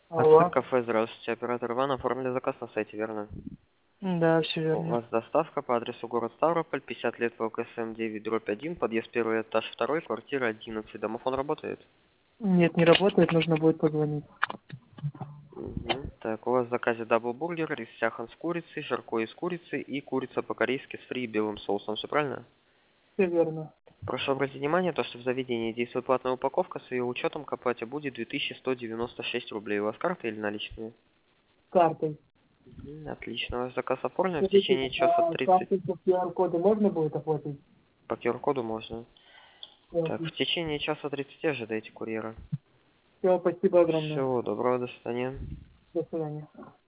Алло. Кафе, здравствуйте. Оператор Иван, оформили заказ на сайте, верно? Да, все У верно. вас доставка по адресу город Ставрополь, 50 лет ВКСМ 9/1, подъезд 1, этаж 2, квартира 11. Домофон работает? Нет, не работает, нужно будет позвонить. Мгм. Так, у вас в заказе даблбургер, рис сяхан с курицей, жаркое из курицы и курица по-корейски с фри и белым соусом. Все правильно? Все верно. Прошу обратить внимание, то, что в заведении действует платная упаковка, с ее учетом к оплате будет 2196 рублей. У вас карта или наличные? Картой. Отлично. Ваш заказ оформлен в Скажите, течение часа а 30. картой по QR-коду можно будет оплатить? По QR-коду можно. Так, в Все, течение часа 30 ожидайте курьера. спасибо огромное. Всего доброго, до свидания. До свидания.